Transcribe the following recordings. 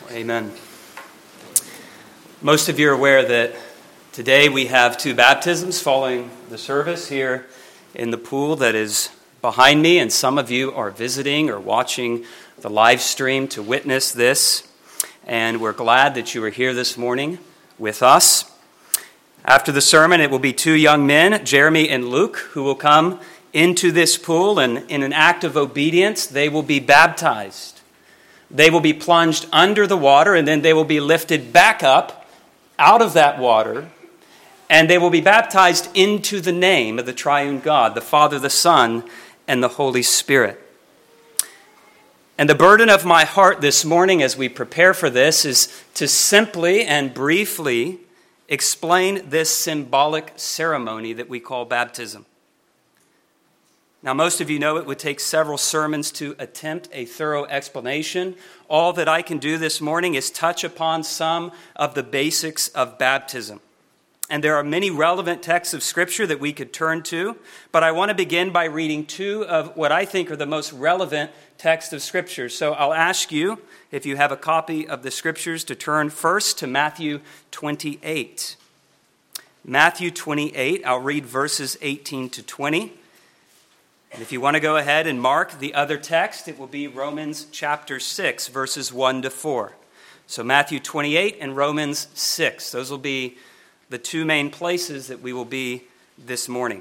Amen. Most of you are aware that today we have two baptisms following the service here in the pool that is behind me, and some of you are visiting or watching the live stream to witness this, and we're glad that you are here this morning with us. After the sermon, it will be two young men, Jeremy and Luke, who will come into this pool, and in an act of obedience, they will be baptized. They will be plunged under the water, and then they will be lifted back up out of that water, and they will be baptized into the name of the triune God, the Father, the Son, and the Holy Spirit. And the burden of my heart this morning as we prepare for this is to simply and briefly explain this symbolic ceremony that we call baptism. Now, most of you know it would take several sermons to attempt a thorough explanation. All that I can do this morning is touch upon some of the basics of baptism. And there are many relevant texts of Scripture that we could turn to, but I want to begin by reading two of what I think are the most relevant texts of Scripture. So I'll ask you, if you have a copy of the Scriptures, to turn first to Matthew 28. Matthew 28, I'll read verses 18 to 20. And if you want to go ahead and mark the other text, it will be Romans chapter 6, verses 1 to 4. So Matthew 28 and Romans 6. Those will be the two main places that we will be this morning.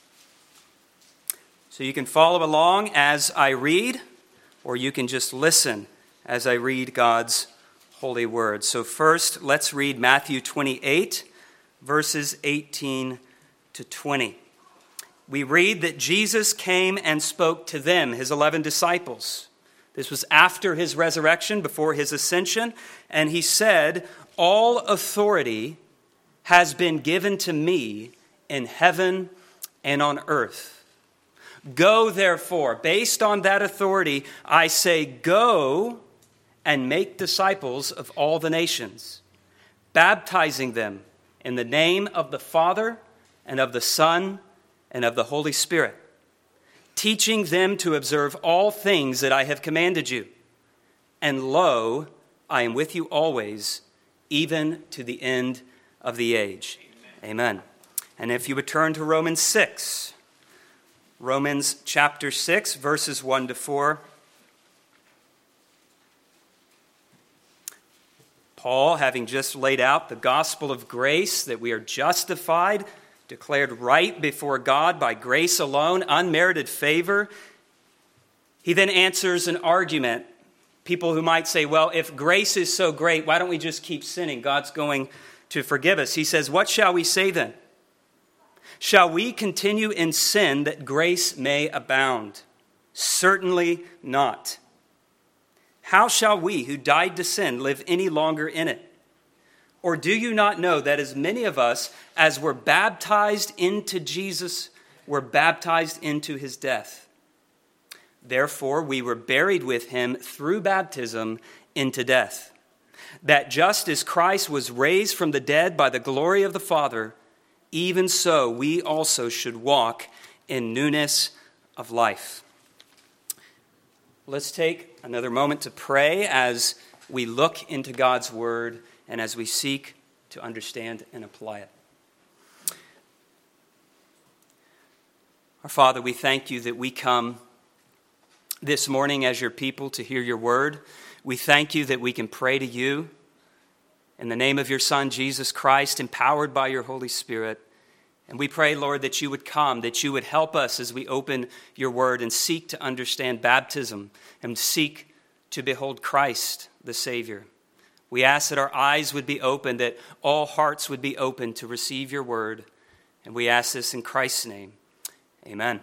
So you can follow along as I read, or you can just listen as I read God's holy word. So first, let's read Matthew 28, verses 18 to 20. We read that Jesus came and spoke to them, his 11 disciples. This was after his resurrection, before his ascension, and he said, "All authority has been given to me in heaven and on earth. Go, therefore." Based on that authority, I say, go and make disciples of all the nations, baptizing them in the name of the Father and of the Son and of the Holy Spirit, teaching them to observe all things that I have commanded you. And lo, I am with you always, even to the end of the age. Amen. And if you would turn to Romans 6, Romans chapter 6, verses 1 to 4. Paul, having just laid out the gospel of grace, that we are justified, declared right before God by grace alone, unmerited favor, he then answers an argument. People who might say, well, if grace is so great, why don't we just keep sinning? God's going to forgive us. He says, what shall we say then? Shall we continue in sin that grace may abound? Certainly not. How shall we who died to sin live any longer in it? Or do you not know that as many of us as were baptized into Jesus were baptized into his death? Therefore, we were buried with him through baptism into death, that just as Christ was raised from the dead by the glory of the Father, even so we also should walk in newness of life. Let's take another moment to pray as we look into God's word and as we seek to understand and apply it. Our Father, we thank you that we come this morning as your people to hear your word. We thank you that we can pray to you in the name of your Son, Jesus Christ, empowered by your Holy Spirit. And we pray, Lord, that you would come, that you would help us as we open your word and seek to understand baptism and seek to behold Christ, the Savior. We ask that our eyes would be open, that all hearts would be open to receive your word. And we ask this in Christ's name. Amen.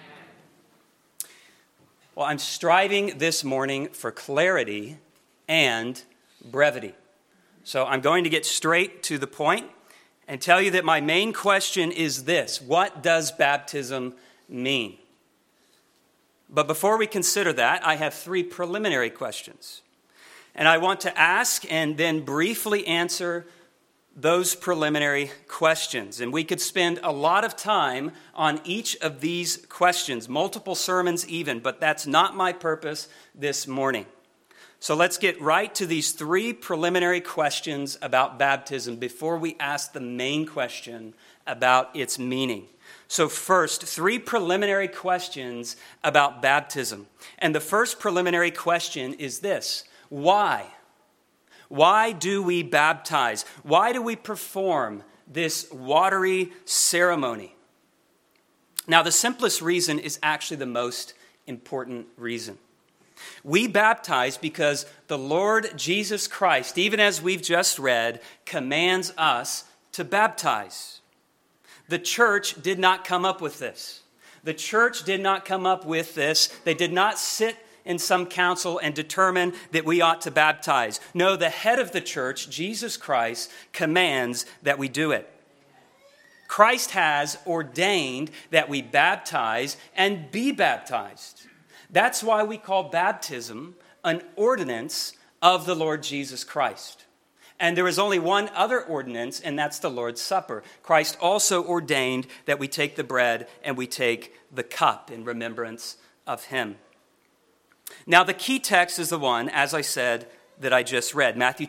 Well, I'm striving this morning for clarity and brevity. So I'm going to get straight to the point and tell you that my main question is this: what does baptism mean? But before we consider that, I have three preliminary questions. And I want to ask and then briefly answer those preliminary questions. And we could spend a lot of time on each of these questions, multiple sermons even, but that's not my purpose this morning. So let's get right to these three preliminary questions about baptism before we ask the main question about its meaning. So first, three preliminary questions about baptism. And the first preliminary question is this: why? Why do we baptize? Why do we perform this watery ceremony? Now, the simplest reason is actually the most important reason. We baptize because the Lord Jesus Christ, even as we've just read, commands us to baptize. The church did not come up with this. The church did not come up with this. They did not sit in some council and determine that we ought to baptize. No, the head of the church, Jesus Christ, commands that we do it. Christ has ordained that we baptize and be baptized. That's why we call baptism an ordinance of the Lord Jesus Christ. And there is only one other ordinance, and that's the Lord's Supper. Christ also ordained that we take the bread and we take the cup in remembrance of him. Now, the key text is the one, as I said, that I just read, Matthew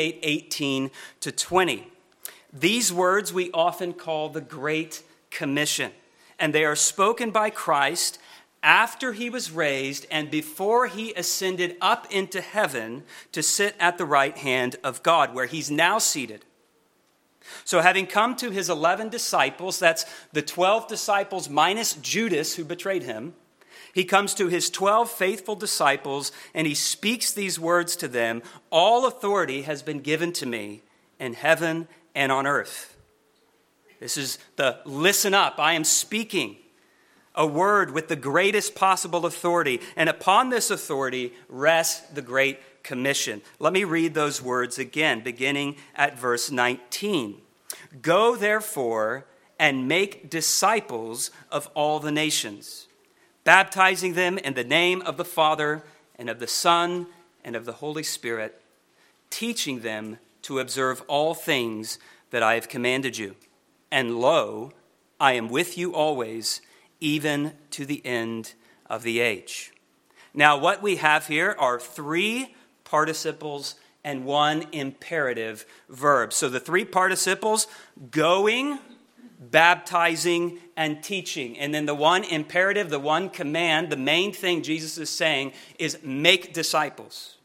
28:18-20. These words we often call the Great Commission, and they are spoken by Christ after he was raised and before he ascended up into heaven to sit at the right hand of God, where he's now seated. So having come to his 11 disciples, that's the 12 disciples minus Judas who betrayed him, he comes to his 12 faithful disciples and he speaks these words to them: all authority has been given to me in heaven and on earth. This is the listen up, I am speaking a word with the greatest possible authority, and upon this authority rests the Great Commission. Let me read those words again, beginning at verse 19. Go, therefore, and make disciples of all the nations, baptizing them in the name of the Father and of the Son and of the Holy Spirit, teaching them to observe all things that I have commanded you. And lo, I am with you always, even to the end of the age. Now, what we have here are three participles and one imperative verb. So the three participles: going, baptizing, and teaching. And then the one imperative, the one command, the main thing Jesus is saying is make disciples.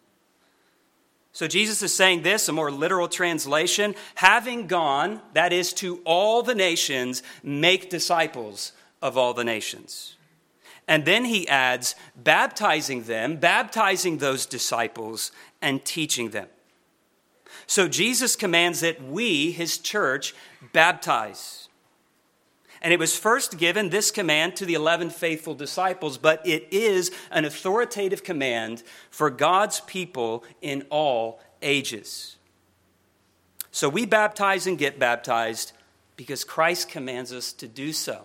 So Jesus is saying this, a more literal translation: having gone, that is, to all the nations, make disciples of all the nations. And then he adds, baptizing them, baptizing those disciples, and teaching them. So Jesus commands that we, his church, baptize. And it was first given, this command, to the 11 faithful disciples, but it is an authoritative command for God's people in all ages. So we baptize and get baptized because Christ commands us to do so.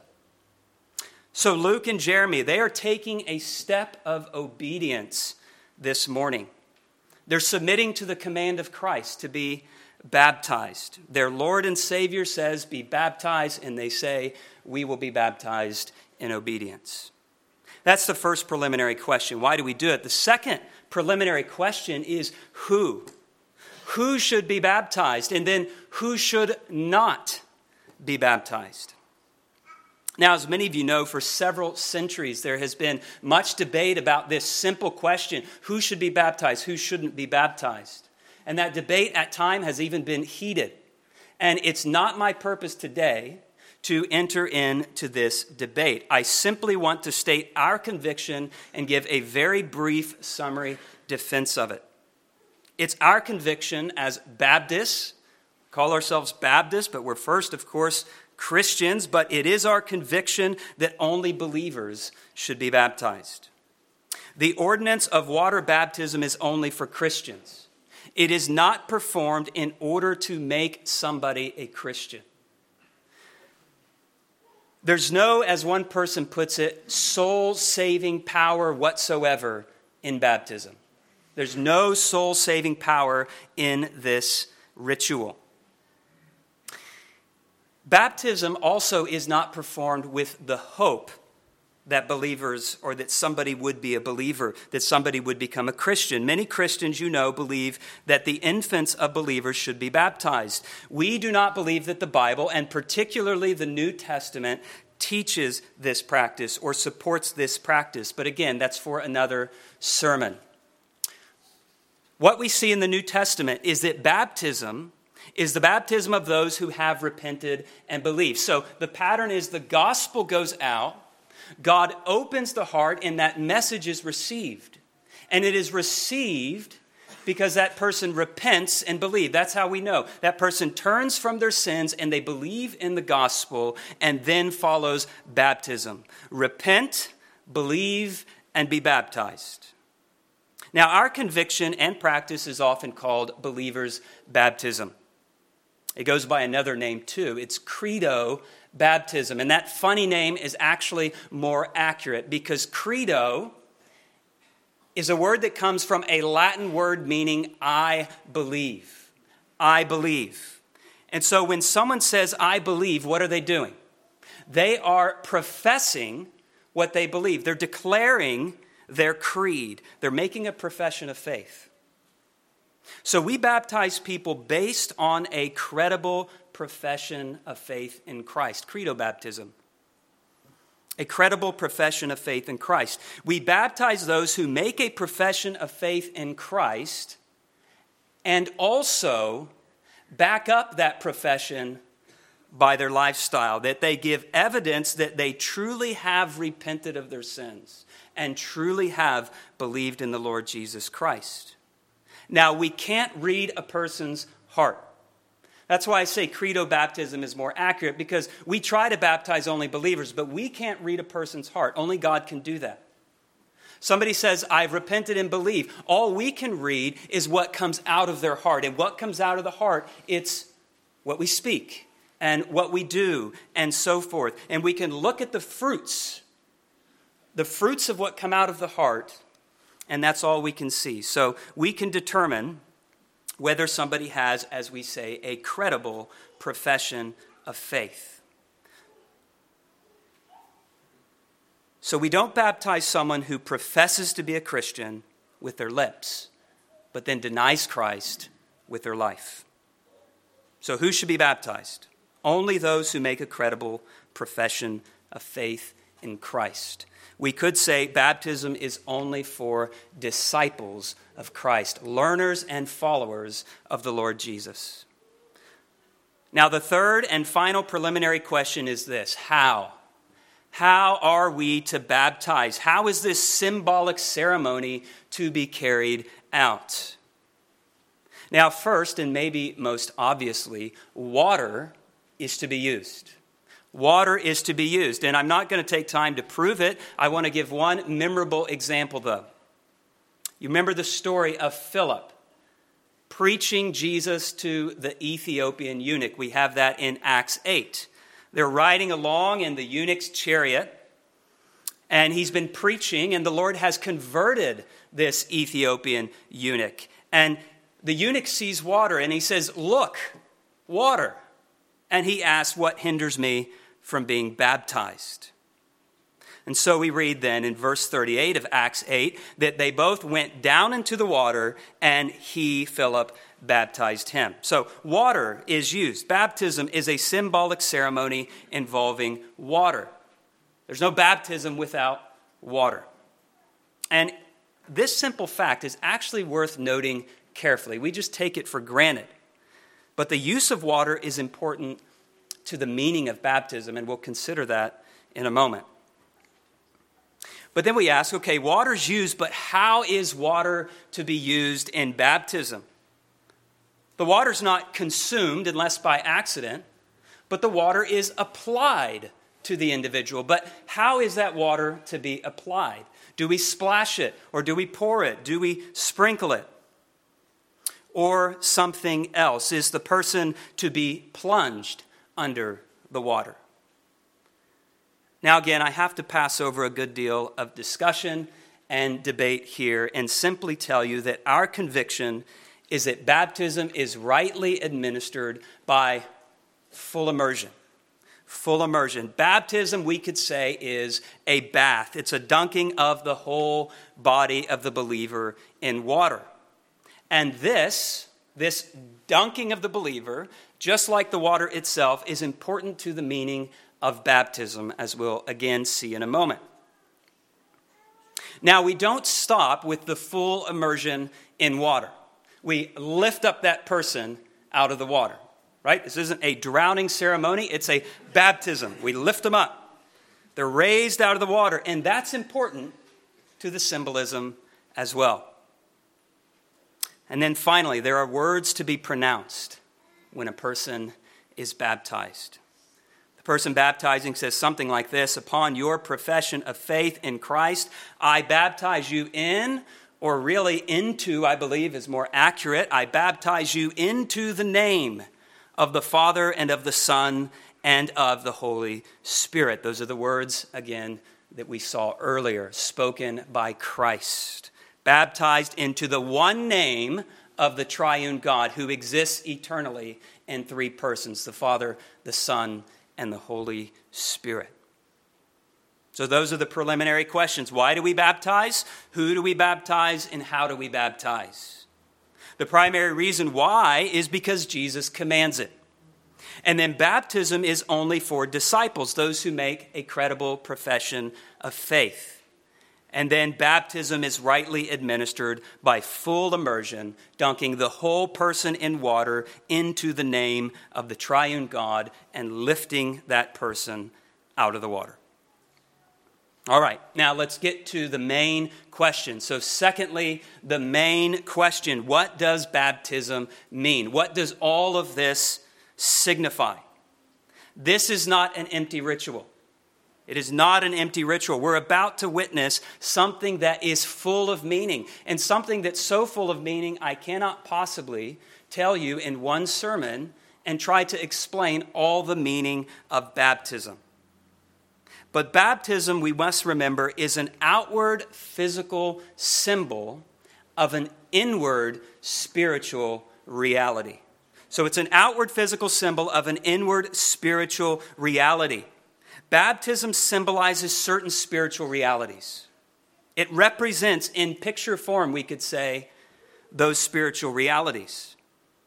So Luke and Jeremy, they are taking a step of obedience this morning. They're submitting to the command of Christ to be baptized. Their Lord and Savior says, be baptized, and they say, we will be baptized in obedience. That's the first preliminary question. Why do we do it? The second preliminary question is who? Who should be baptized? And then who should not be baptized? Now, as many of you know, for several centuries, there has been much debate about this simple question: who should be baptized, who shouldn't be baptized? And that debate at times has even been heated. And it's not my purpose today to enter into this debate. I simply want to state our conviction and give a very brief summary defense of it. It's our conviction as Baptists, call ourselves Baptists, but we're first, of course, Christians, but it is our conviction that only believers should be baptized. The ordinance of water baptism is only for Christians. It is not performed in order to make somebody a Christian. There's no, as one person puts it, soul-saving power whatsoever in baptism. There's no soul-saving power in this ritual. Baptism also is not performed with the hope that believers, or that somebody would be a believer, that somebody would become a Christian. Many Christians, believe that the infants of believers should be baptized. We do not believe that the Bible, and particularly the New Testament, teaches this practice or supports this practice. But again, that's for another sermon. What we see in the New Testament is that baptism is the baptism of those who have repented and believed. So the pattern is the gospel goes out, God opens the heart, and that message is received. And it is received because that person repents and believes. That's how we know. That person turns from their sins and they believe in the gospel, and then follows baptism. Repent, believe, and be baptized. Now, our conviction and practice is often called believer's baptism. It goes by another name too. It's credo baptism. And that funny name is actually more accurate because credo is a word that comes from a Latin word meaning I believe. I believe. And so when someone says I believe, what are they doing? They are professing what they believe. They're declaring their creed. They're making a profession of faith. So we baptize people based on a credible profession of faith in Christ. Credo baptism. A credible profession of faith in Christ. We baptize those who make a profession of faith in Christ and also back up that profession by their lifestyle, that they give evidence that they truly have repented of their sins and truly have believed in the Lord Jesus Christ. Now, we can't read a person's heart. That's why I say credo baptism is more accurate, because we try to baptize only believers, but we can't read a person's heart. Only God can do that. Somebody says, I've repented and believe. All we can read is what comes out of their heart. And what comes out of the heart, it's what we speak and what we do and so forth. And we can look at the fruits of what come out of the heart, and that's all we can see. So we can determine whether somebody has, as we say, a credible profession of faith. So we don't baptize someone who professes to be a Christian with their lips, but then denies Christ with their life. So who should be baptized? Only those who make a credible profession of faith in Christ. We could say baptism is only for disciples of Christ, learners and followers of the Lord Jesus. Now, the third and final preliminary question is this: how? How are we to baptize? How is this symbolic ceremony to be carried out? Now, first, and maybe most obviously, water is to be used. Water is to be used, and I'm not going to take time to prove it. I want to give one memorable example, though. You remember the story of Philip preaching Jesus to the Ethiopian eunuch. We have that in Acts 8. They're riding along in the eunuch's chariot, and he's been preaching, and the Lord has converted this Ethiopian eunuch. And the eunuch sees water, and he says, "Look, water." And he asks, "What hinders me from being baptized?" And so we read then in verse 38 of Acts 8 that they both went down into the water, and he, Philip, baptized him. So water is used. Baptism is a symbolic ceremony involving water. There's no baptism without water. And this simple fact is actually worth noting carefully. We just take it for granted. But the use of water is important to the meaning of baptism, and we'll consider that in a moment. But then we ask, okay, water's used, but how is water to be used in baptism? The water's not consumed unless by accident, but the water is applied to the individual. But how is that water to be applied? Do we splash it, or do we pour it? Do we sprinkle it? Or something else? Is the person to be plunged under the water? Now again, I have to pass over a good deal of discussion and debate here and simply tell you that our conviction is that baptism is rightly administered by full immersion. Full immersion. Baptism, we could say, is a bath. It's a dunking of the whole body of the believer in water. And this dunking of the believer, just like the water itself, is important to the meaning of baptism, as we'll again see in a moment. Now, we don't stop with the full immersion in water. We lift up that person out of the water, right? This isn't a drowning ceremony. It's a baptism. We lift them up. They're raised out of the water, and that's important to the symbolism as well. And then finally, there are words to be pronounced when a person is baptized. The person baptizing says something like this: upon your profession of faith in Christ, I baptize you in, or really into, I believe is more accurate, I baptize you into the name of the Father and of the Son and of the Holy Spirit. Those are the words, again, that we saw earlier, spoken by Christ. Baptized into the one name of the triune God who exists eternally in three persons, the Father, the Son, and the Holy Spirit. So those are the preliminary questions. Why do we baptize? Who do we baptize? And how do we baptize? The primary reason why is because Jesus commands it. And then baptism is only for disciples, those who make a credible profession of faith. And then baptism is rightly administered by full immersion, dunking the whole person in water into the name of the triune God and lifting that person out of the water. All right, now let's get to the main question. So secondly, the main question: what does baptism mean? What does all of this signify? This is not an empty ritual. It is not an empty ritual. We're about to witness something that is full of meaning, and something that's so full of meaning I cannot possibly tell you in one sermon and try to explain all the meaning of baptism. But baptism, we must remember, is an outward physical symbol of an inward spiritual reality. So it's an outward physical symbol of an inward spiritual reality. Baptism symbolizes certain spiritual realities. It represents, in picture form, we could say, those spiritual realities.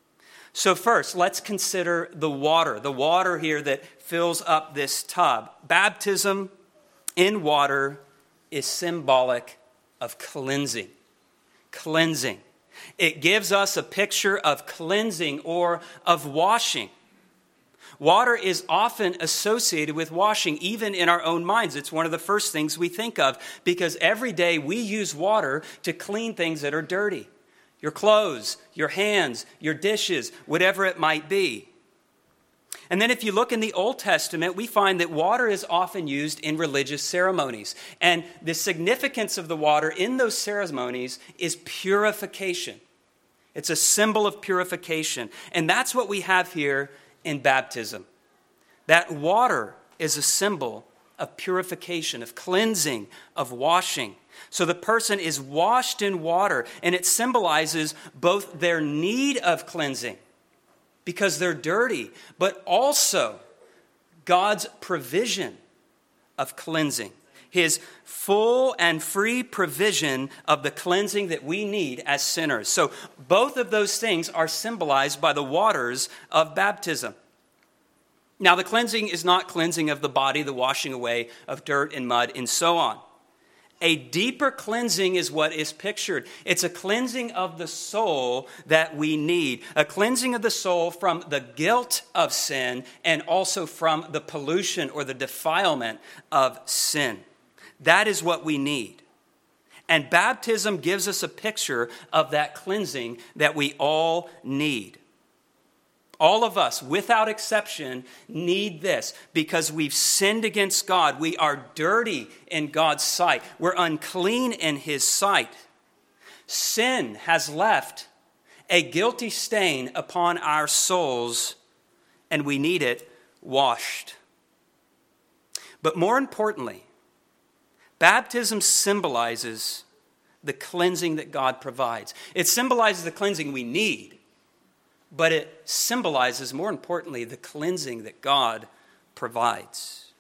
So first, let's consider the water here that fills up this tub. Baptism in water is symbolic of cleansing. Cleansing. It gives us a picture of cleansing or of washing. Water is often associated with washing, even in our own minds. It's one of the first things we think of, because every day we use water to clean things that are dirty. Your clothes, your hands, your dishes, whatever it might be. And then if you look in the Old Testament, we find that water is often used in religious ceremonies. And the significance of the water in those ceremonies is purification. It's a symbol of purification. And that's what we have here in baptism. That water is a symbol of purification, of cleansing, of washing. So the person is washed in water, and it symbolizes both their need of cleansing, because they're dirty, but also God's provision of cleansing. His full and free provision of the cleansing that we need as sinners. So both of those things are symbolized by the waters of baptism. Now, the cleansing is not cleansing of the body, the washing away of dirt and mud and so on. A deeper cleansing is what is pictured. It's a cleansing of the soul that we need. A cleansing of the soul from the guilt of sin and also from the pollution or the defilement of sin. That is what we need. And baptism gives us a picture of that cleansing that we all need. All of us, without exception, need this because we've sinned against God. We are dirty in God's sight. We're unclean in His sight. Sin has left a guilty stain upon our souls, and we need it washed. But more importantly, baptism symbolizes the cleansing that God provides. It symbolizes the cleansing we need. But it symbolizes, more importantly, the cleansing that God provides.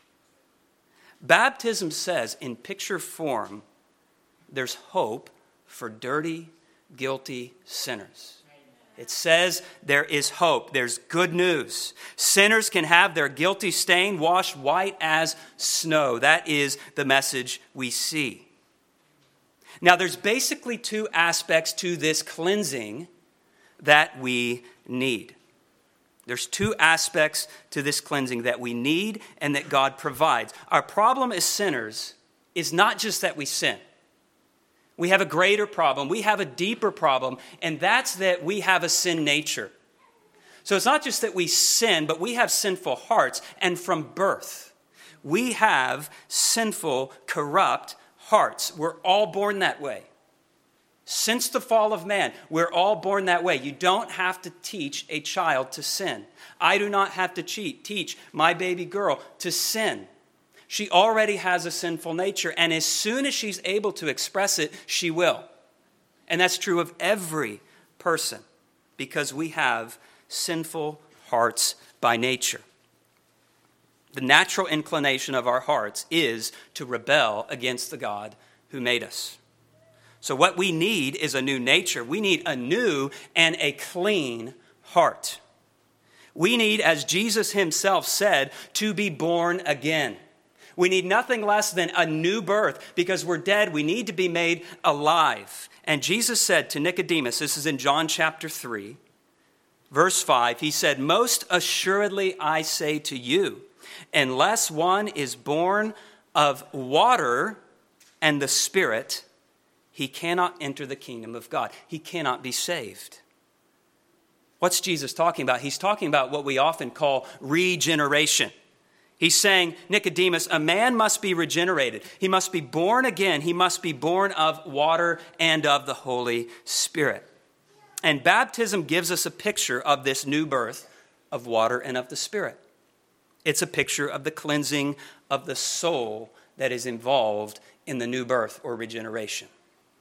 Baptism says, in picture form, there's hope for dirty, guilty sinners. It says there is hope. There's good news. Sinners can have their guilty stain washed white as snow. That is the message we see. Now, there's basically two aspects to this cleansing that we need. There's two aspects to this cleansing that we need and that God provides. Our problem as sinners is not just that we sin. We have a greater problem. We have a deeper problem, and that's that we have a sin nature. So it's not just that we sin, but we have sinful hearts, and from birth, we have sinful, corrupt hearts. We're all born that way. Since the fall of man, we're all born that way. You don't have to teach a child to sin. I do not have to teach my baby girl to sin. She already has a sinful nature, and as soon as she's able to express it, she will. And that's true of every person, because we have sinful hearts by nature. The natural inclination of our hearts is to rebel against the God who made us. So what we need is a new nature. We need a new and a clean heart. We need, as Jesus himself said, to be born again. We need nothing less than a new birth. Because we're dead, we need to be made alive. And Jesus said to Nicodemus, this is in John chapter 3, verse 5, he said, "Most assuredly I say to you, unless one is born of water and the Spirit, he cannot enter the kingdom of God." He cannot be saved. What's Jesus talking about? He's talking about what we often call regeneration. He's saying, Nicodemus, a man must be regenerated. He must be born again. He must be born of water and of the Holy Spirit. And baptism gives us a picture of this new birth of water and of the Spirit. It's a picture of the cleansing of the soul that is involved in the new birth or regeneration.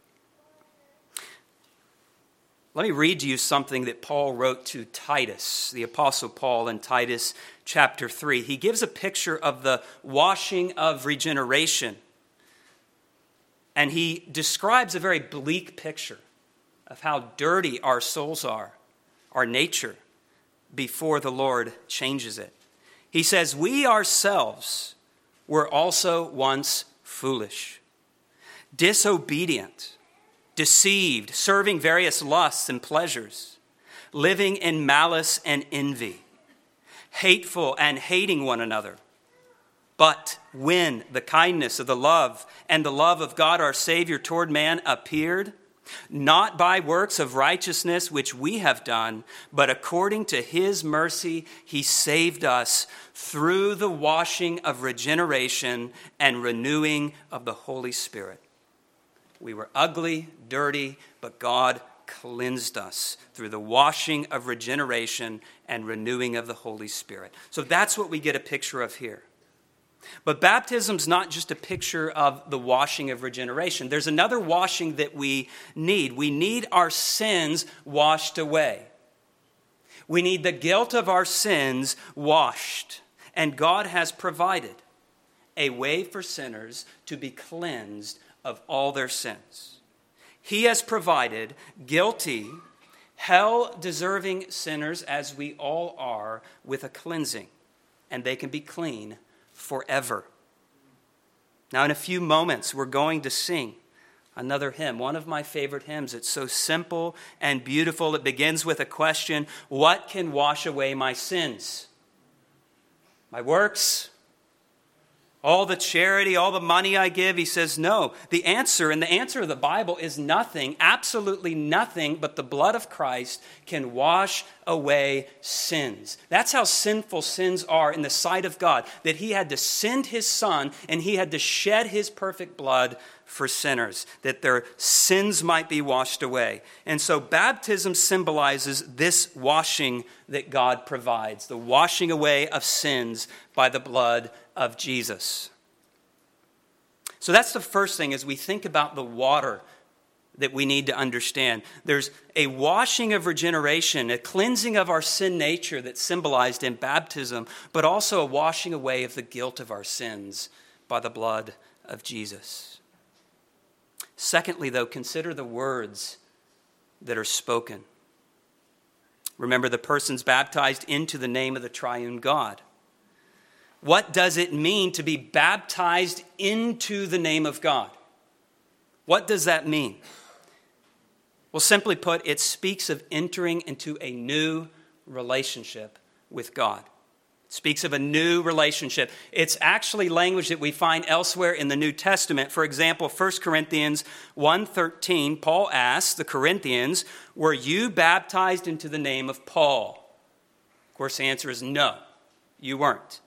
Let me read to you something that Paul wrote to Titus, the Apostle Paul, in Titus chapter 3. He gives a picture of the washing of regeneration. And he describes a very bleak picture of how dirty our souls are, our nature, before the Lord changes it. He says, "We ourselves were also once foolish, disobedient, deceived, serving various lusts and pleasures, living in malice and envy, hateful and hating one another. But when the kindness of the love and the love of God our Savior toward man appeared, not by works of righteousness which we have done, but according to his mercy he saved us through the washing of regeneration and renewing of the Holy Spirit." We were ugly, dirty, but God cleansed us through the washing of regeneration and renewing of the Holy Spirit. So that's what we get a picture of here. But baptism's not just a picture of the washing of regeneration. There's another washing that we need. We need our sins washed away. We need the guilt of our sins washed. And God has provided a way for sinners to be cleansed of all their sins. He has provided guilty, hell-deserving sinners, as we all are, with a cleansing, and they can be clean forever. Now, in a few moments, we're going to sing another hymn, one of my favorite hymns. It's so simple and beautiful. It begins with a question: what can wash away my sins? My works? All the charity, all the money I give? He says no. The answer of the Bible is nothing, absolutely nothing, but the blood of Christ can wash away sins. That's how sinful sins are in the sight of God, that he had to send his Son and he had to shed his perfect blood for sinners, that their sins might be washed away. And so baptism symbolizes this washing that God provides, the washing away of sins by the blood of Jesus. So that's the first thing as we think about the water that we need to understand. There's a washing of regeneration, a cleansing of our sin nature that's symbolized in baptism, but also a washing away of the guilt of our sins by the blood of Jesus. Secondly, though, consider the words that are spoken. Remember, the person's baptized into the name of the triune God. What does it mean to be baptized into the name of God? What does that mean? Well, simply put, it speaks of entering into a new relationship with God. It speaks of a new relationship. It's actually language that we find elsewhere in the New Testament. For example, 1 Corinthians 1:13, Paul asks the Corinthians, "Were you baptized into the name of Paul?" Of course, the answer is no, you weren't.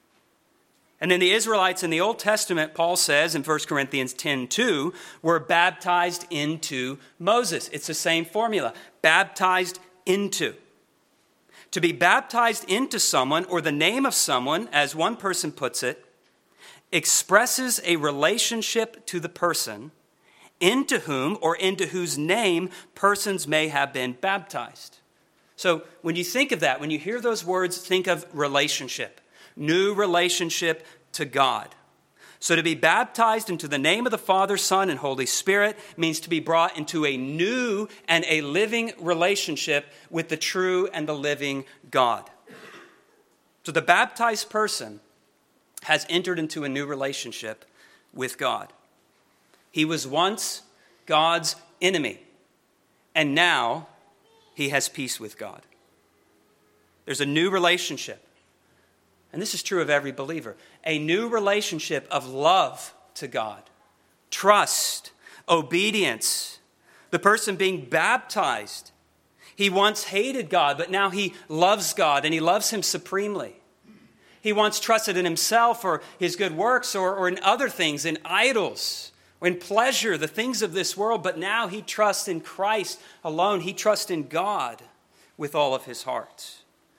And then the Israelites in the Old Testament, Paul says in 1 Corinthians 10:2, were baptized into Moses. It's the same formula, baptized into. To be baptized into someone, or the name of someone, as one person puts it, expresses a relationship to the person into whom or into whose name persons may have been baptized. So when you think of that, when you hear those words, think of relationship. New relationship to God. So to be baptized into the name of the Father, Son, and Holy Spirit means to be brought into a new and a living relationship with the true and the living God. So the baptized person has entered into a new relationship with God. He was once God's enemy, and now he has peace with God. There's a new relationship. And this is true of every believer. A new relationship of love to God, trust, obedience. The person being baptized, he once hated God, but now he loves God and he loves him supremely. He once trusted in himself or his good works or in other things, in idols, or in pleasure, the things of this world, but now he trusts in Christ alone. He trusts in God with all of his heart.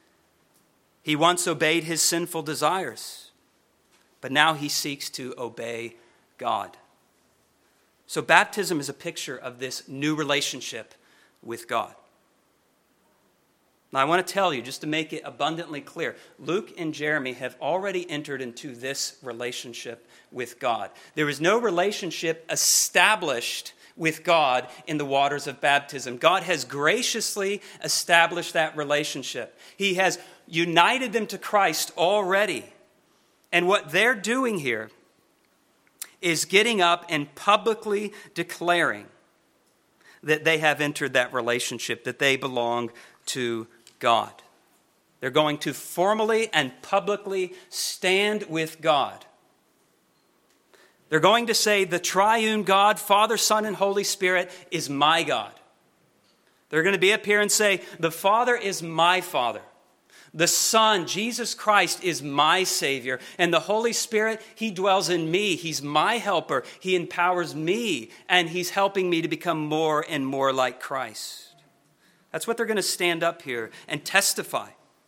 He once obeyed his sinful desires, but now he seeks to obey God. So baptism is a picture of this new relationship with God. Now I want to tell you, just to make it abundantly clear, Luke and Jeremy have already entered into this relationship with God. There is no relationship established with God in the waters of baptism. God has graciously established that relationship. He has united them to Christ already. And what they're doing here is getting up and publicly declaring that they have entered that relationship, that they belong to God. They're going to formally and publicly stand with God. They're going to say, the triune God, Father, Son, and Holy Spirit is my God. They're going to be up here and say, the Father is my Father. The Son, Jesus Christ, is my Savior. And the Holy Spirit, He dwells in me. He's my helper. He empowers me. And He's helping me to become more and more like Christ. That's what they're going to stand up here and testify.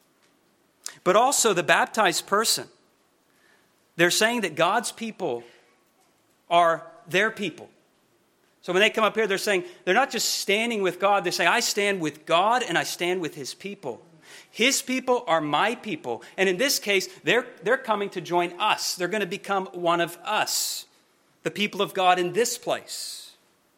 But also the baptized person. They're saying that God's people are their people. So when they come up here, they're saying, they're not just standing with God. They're saying, I stand with God and I stand with His people. His people are my people. And in this case, they're coming to join us. They're going to become one of us, the people of God in this place.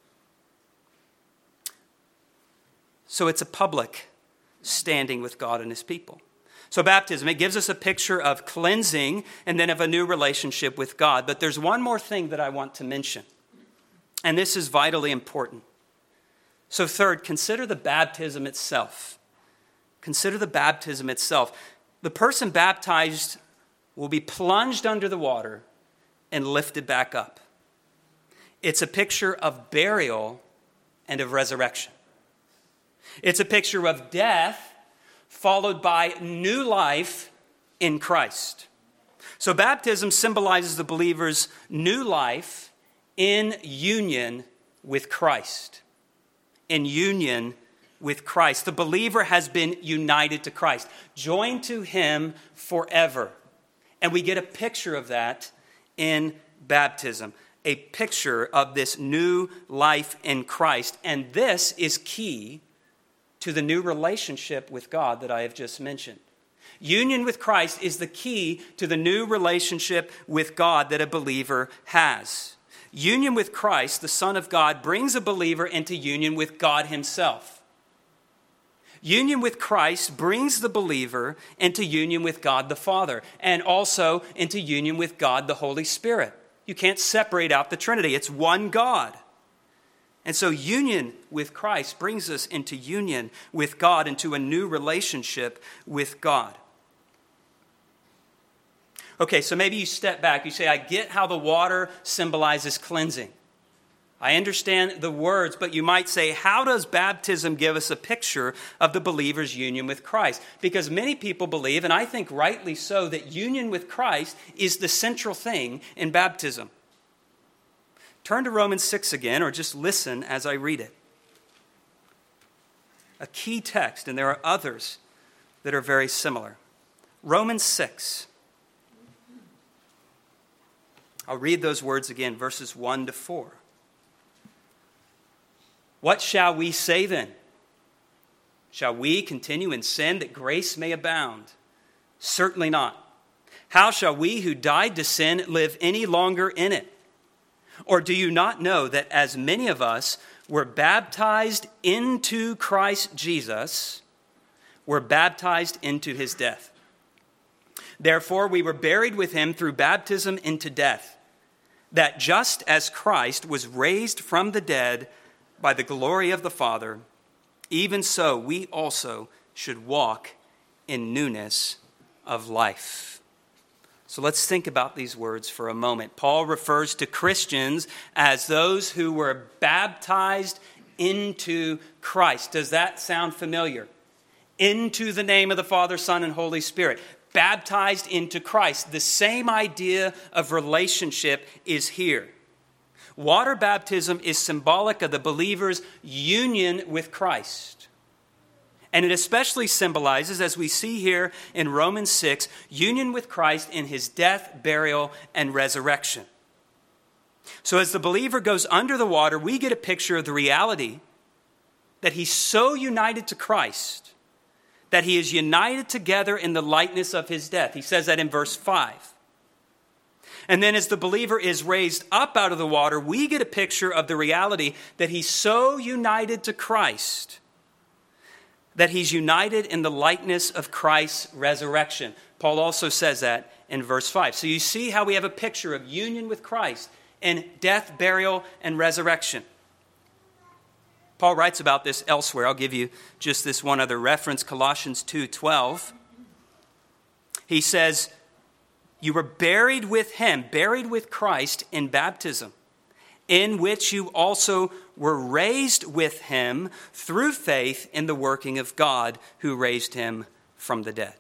So it's a public standing with God and His people. So baptism, it gives us a picture of cleansing and then of a new relationship with God. But there's one more thing that I want to mention. And this is vitally important. So third, consider the baptism itself. Consider the baptism itself. The person baptized will be plunged under the water and lifted back up. It's a picture of burial and of resurrection. It's a picture of death followed by new life in Christ. So baptism symbolizes the believer's new life in union with Christ. In union with Christ. The believer has been united to Christ, joined to Him forever. And we get a picture of that in baptism. a picture of this new life in Christ. And this is key to the new relationship with God that I have just mentioned. Union with Christ is the key to the new relationship with God that a believer has. Union with Christ, the Son of God, brings a believer into union with God himself. Union with Christ brings the believer into union with God the Father and also into union with God the Holy Spirit. You can't separate out the Trinity. It's one God. And so union with Christ brings us into union with God, into a new relationship with God. Okay, so maybe you step back. You say, I get how the water symbolizes cleansing. I understand the words, but you might say, how does baptism give us a picture of the believer's union with Christ? Because many people believe, and I think rightly so, that union with Christ is the central thing in baptism. Turn to Romans 6 again, or just listen as I read it. A key text, and there are others that are very similar. Romans 6. I'll read those words again, verses 1 to 4. What shall we say then? Shall we continue in sin that grace may abound? Certainly not. How shall we who died to sin live any longer in it? Or do you not know that as many of us were baptized into Christ Jesus, were baptized into his death? Therefore we were buried with him through baptism into death, that just as Christ was raised from the dead by the glory of the Father, even so we also should walk in newness of life. So let's think about these words for a moment. Paul refers to Christians as those who were baptized into Christ. Does that sound familiar? Into the name of the Father, Son, and Holy Spirit. Baptized into Christ. The same idea of relationship is here. Water baptism is symbolic of the believer's union with Christ. And it especially symbolizes, as we see here in Romans 6, union with Christ in his death, burial, and resurrection. So as the believer goes under the water, we get a picture of the reality that he's so united to Christ that he is united together in the likeness of his death. He says that in verse 5. And then as the believer is raised up out of the water, we get a picture of the reality that he's so united to Christ that he's united in the likeness of Christ's resurrection. Paul also says that in verse 5. So you see how we have a picture of union with Christ in death, burial, and resurrection. Paul writes about this elsewhere. I'll give you just this one other reference, Colossians 2:12. He says, you were buried with him, buried with Christ in baptism, in which you also were raised with him through faith in the working of God who raised him from the dead.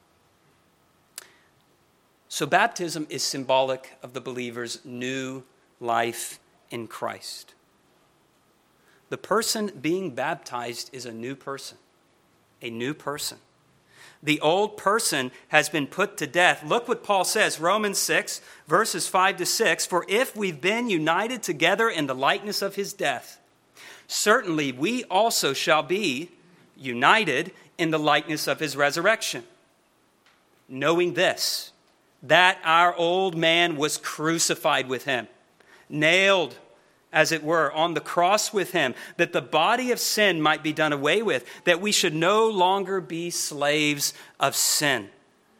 So baptism is symbolic of the believer's new life in Christ. The person being baptized is a new person, a new person. The old person has been put to death. Look what Paul says, Romans 6, verses 5 to 6. For if we've been united together in the likeness of his death, certainly we also shall be united in the likeness of his resurrection. Knowing this, that our old man was crucified with him, nailed as it were, on the cross with him, that the body of sin might be done away with, that we should no longer be slaves of sin.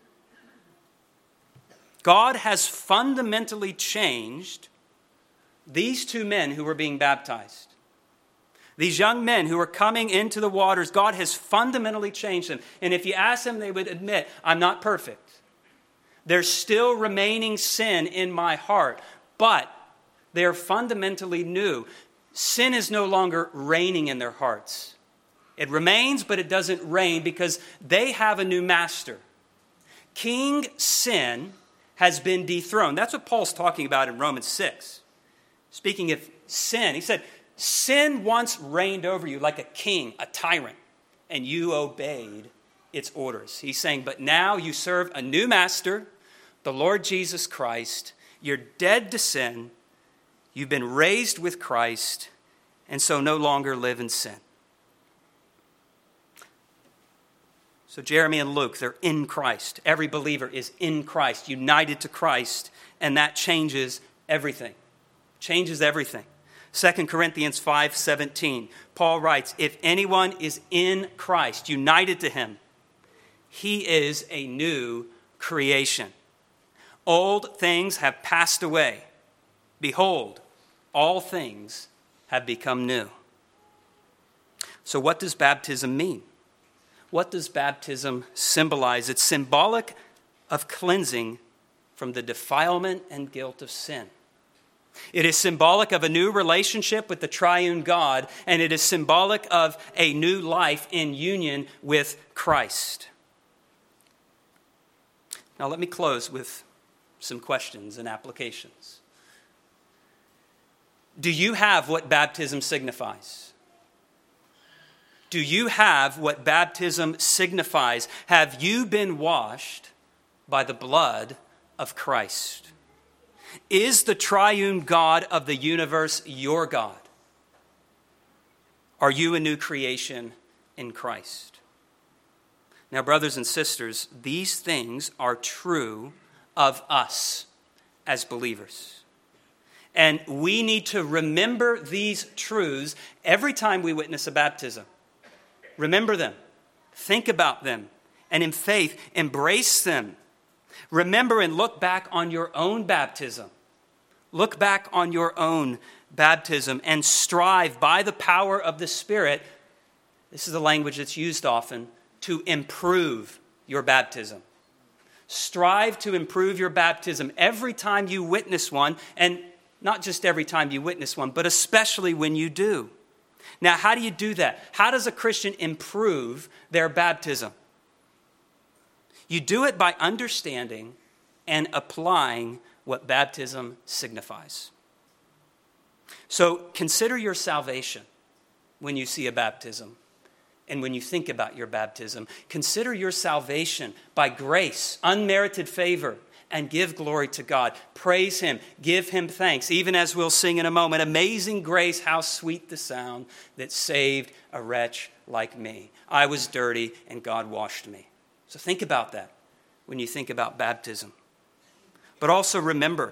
God has fundamentally changed these two men who were being baptized. These young men who are coming into the waters, God has fundamentally changed them. And if you ask them, they would admit, I'm not perfect. There's still remaining sin in my heart, but they are fundamentally new. Sin is no longer reigning in their hearts. It remains, but it doesn't reign because they have a new master. King Sin has been dethroned. That's what Paul's talking about in Romans 6. Speaking of sin, he said, sin once reigned over you like a king, a tyrant, and you obeyed its orders. He's saying, but now you serve a new master, the Lord Jesus Christ. You're dead to sin. You've been raised with Christ, and so no longer live in sin. So Jeremy and Luke, they're in Christ. Every believer is in Christ, united to Christ, and that changes everything. Changes everything. 2 Corinthians 5:17, Paul writes, if anyone is in Christ, united to him, he is a new creation. Old things have passed away. Behold, all things have become new. So what does baptism mean? What does baptism symbolize? It's symbolic of cleansing from the defilement and guilt of sin. It is symbolic of a new relationship with the triune God, and it is symbolic of a new life in union with Christ. Now let me close with some questions and applications. Do you have what baptism signifies? Do you have what baptism signifies? Have you been washed by the blood of Christ? Is the triune God of the universe your God? Are you a new creation in Christ? Now, brothers and sisters, these things are true of us as believers. And we need to remember these truths every time we witness a baptism. Remember them, think about them, and in faith, embrace them. Remember and look back on your own baptism. Look back on your own baptism and strive by the power of the Spirit, this is a language that's used often, to improve your baptism. Strive to improve your baptism every time you witness one, and not just every time you witness one, but especially when you do. Now, how do you do that? How does a Christian improve their baptism? You do it by understanding and applying what baptism signifies. So consider your salvation when you see a baptism and when you think about your baptism. Consider your salvation by grace, unmerited favor, and give glory to God. Praise him. Give him thanks. Even as we'll sing in a moment, amazing grace, how sweet the sound that saved a wretch like me. I was dirty and God washed me. So think about that when you think about baptism. But also remember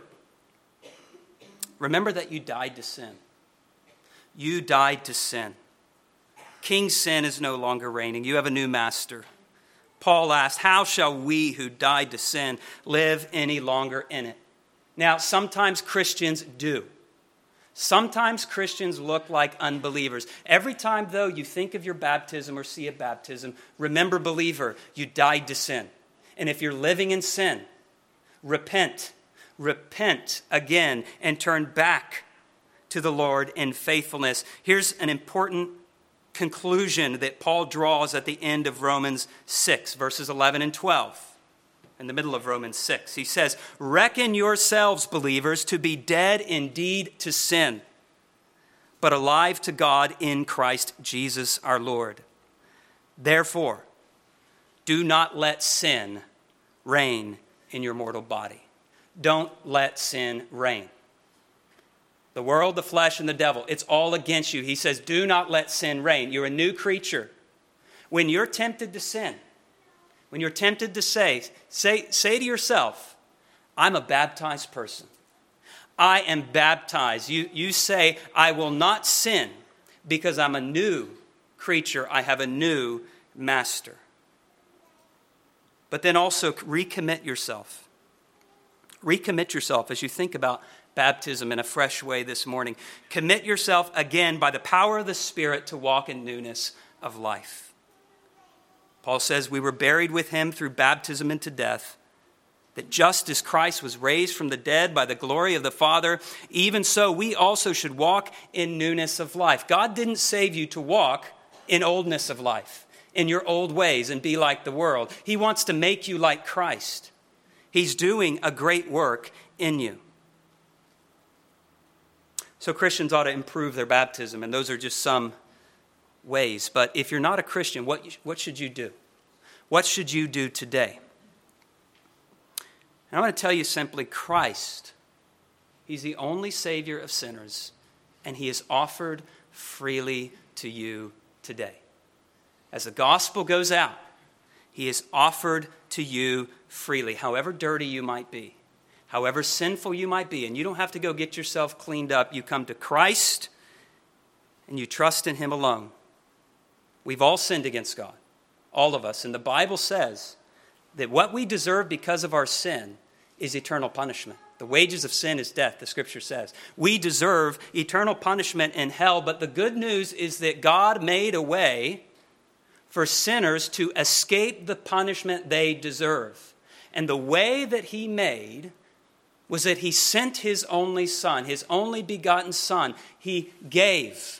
that you died to sin. You died to sin. King sin is no longer reigning. You have a new master. Paul asked, how shall we who died to sin live any longer in it? Now, sometimes Christians do. Sometimes Christians look like unbelievers. Every time, though, you think of your baptism or see a baptism, remember, believer, you died to sin. And if you're living in sin, repent. Repent again and turn back to the Lord in faithfulness. Here's an important conclusion that Paul draws at the end of Romans 6, verses 11 and 12. In the middle of Romans 6, he says, reckon yourselves, believers, to be dead indeed to sin, but alive to God in Christ Jesus our Lord. Therefore, do not let sin reign in your mortal body. Don't let sin reign. The world, the flesh, and the devil, it's all against you. He says, do not let sin reign. You're a new creature. When you're tempted to sin, when you're tempted to say to yourself, I'm a baptized person. I am baptized. You say, I will not sin because I'm a new creature. I have a new master. But then also recommit yourself. Recommit yourself as you think about baptism in a fresh way this morning. Commit yourself again by the power of the Spirit to walk in newness of life. Paul says we were buried with him through baptism into death, that just as Christ was raised from the dead by the glory of the Father, even so we also should walk in newness of life. God didn't save you to walk in oldness of life, in your old ways and be like the world. He wants to make you like Christ. He's doing a great work in you. So Christians ought to improve their baptism, and those are just some ways. But if you're not a Christian, what should you do? What should you do today? And I want to tell you simply, Christ He's the only Savior of sinners, and he is offered freely to you today. As the gospel goes out, he is offered to you freely, however dirty you might be, however sinful you might be. And you don't have to go get yourself cleaned up. You come to Christ and you trust in him alone. We've all sinned against God, all of us. And the Bible says that what we deserve because of our sin is eternal punishment. The wages of sin is death, the scripture says. We deserve eternal punishment in hell, but the good news is that God made a way for sinners to escape the punishment they deserve. And the way that he made was that he sent his only son, his only begotten son. He gave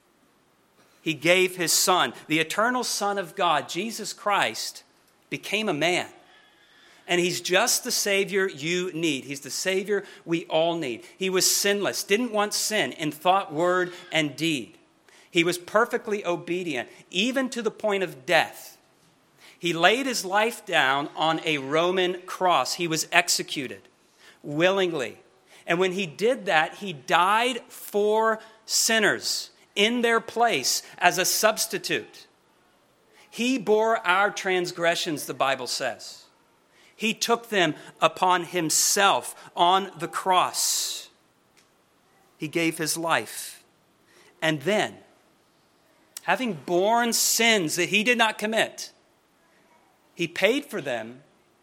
his son. The eternal Son of God, Jesus Christ, became a man. And he's just the Savior you need. He's the Savior we all need. He was sinless, didn't want sin in thought, word, and deed. He was perfectly obedient, even to the point of death. He laid his life down on a Roman cross. He was executed willingly. And when he did that, he died for sinners in their place as a substitute. He bore our transgressions, the Bible says. He took them upon himself on the cross. He gave his life. And then, having borne sins that he did not commit, he paid for them,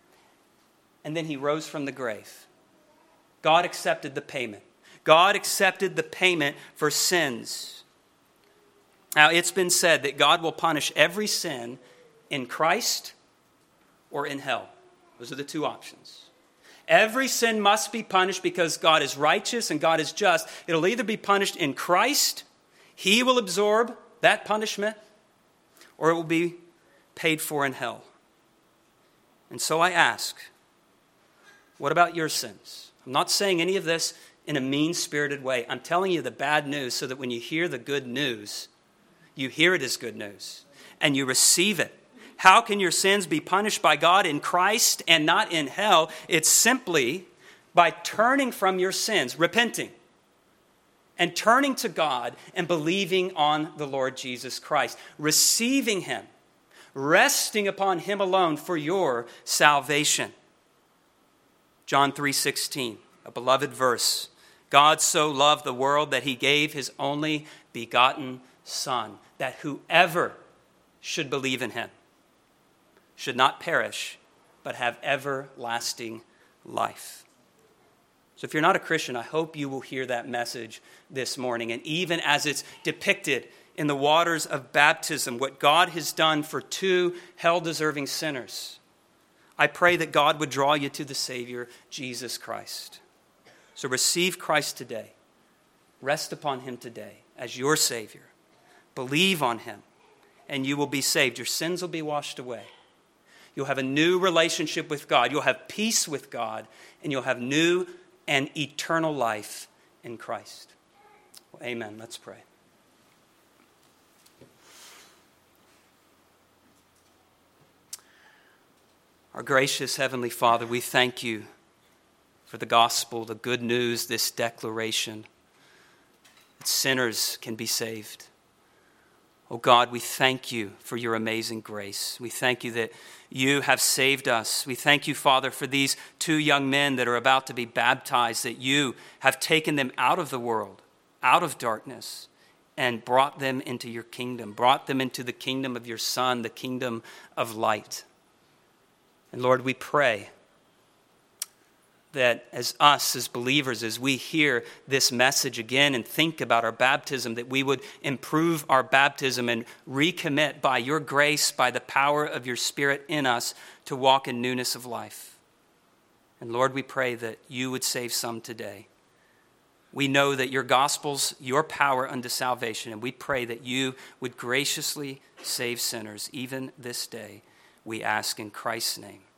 and then he rose from the grave. God accepted the payment. God accepted the payment for sins. Now, it's been said that God will punish every sin in Christ or in hell. Those are the two options. Every sin must be punished because God is righteous and God is just. It'll either be punished in Christ, he will absorb that punishment, or it will be paid for in hell. And so I ask, what about your sins? I'm not saying any of this in a mean-spirited way. I'm telling you the bad news so that when you hear the good news, you hear it as good news and you receive it. How can your sins be punished by God in Christ and not in hell? It's simply by turning from your sins, repenting, and turning to God and believing on the Lord Jesus Christ, receiving him, resting upon him alone for your salvation. John 3:16, a beloved verse. God so loved the world that he gave his only begotten Son, that whoever should believe in him should not perish, but have everlasting life. So if you're not a Christian, I hope you will hear that message this morning. And even as it's depicted in the waters of baptism, what God has done for two hell-deserving sinners, I pray that God would draw you to the Savior, Jesus Christ. So receive Christ today. Rest upon him today as your Savior. Believe on him, and you will be saved. Your sins will be washed away. You'll have a new relationship with God. You'll have peace with God, and you'll have new and eternal life in Christ. Well, amen. Let's pray. Our gracious Heavenly Father, we thank you for the gospel, the good news, this declaration that sinners can be saved. Oh God, we thank you for your amazing grace. We thank you that you have saved us. We thank you, Father, for these two young men that are about to be baptized, that you have taken them out of the world, out of darkness, and brought them into your kingdom, brought them into the kingdom of your Son, the kingdom of light. And Lord, we pray that as us, as believers, as we hear this message again and think about our baptism, that we would improve our baptism and recommit by your grace, by the power of your Spirit in us, to walk in newness of life. And Lord, we pray that you would save some today. We know that your gospel's your power unto salvation, and we pray that you would graciously save sinners even this day. We ask in Christ's name.